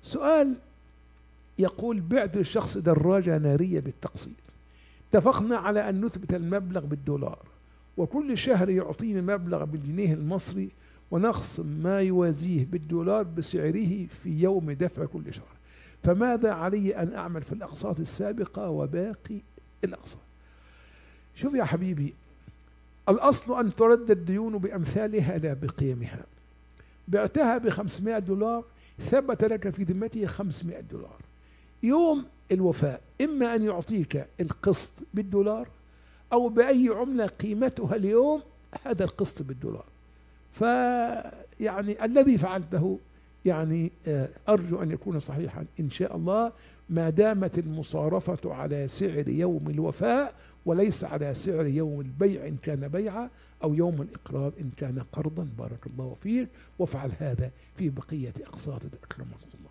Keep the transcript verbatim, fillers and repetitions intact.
سؤال يقول: بعت للشخص دراجة نارية بالتقسيط، اتفقنا على أن نثبت المبلغ بالدولار، وكل شهر يعطيني مبلغ بالجنيه المصري، ونخصم ما يوازيه بالدولار بسعره في يوم دفع كل شهر، فماذا علي أن أعمل في الأقساط السابقة وباقي الأقساط؟ شوف يا حبيبي، الأصل أن ترد الديون بأمثالها لا بقيمها. بعتها بخمسمائة دولار، ثبت لك في ذمته خمسمائة دولار. يوم الوفاء إما أن يعطيك القسط بالدولار أو بأي عملة قيمتها اليوم هذا القسط بالدولار. فيعني الذي فعلته يعني أرجو أن يكون صحيحا إن شاء الله، ما دامت المصارفة على سعر يوم الوفاء وليس على سعر يوم البيع إن كان بيعا، أو يوم الإقراض إن كان قرضا. بارك الله فيك، وافعل هذا في بقية أقساط أكرمكم.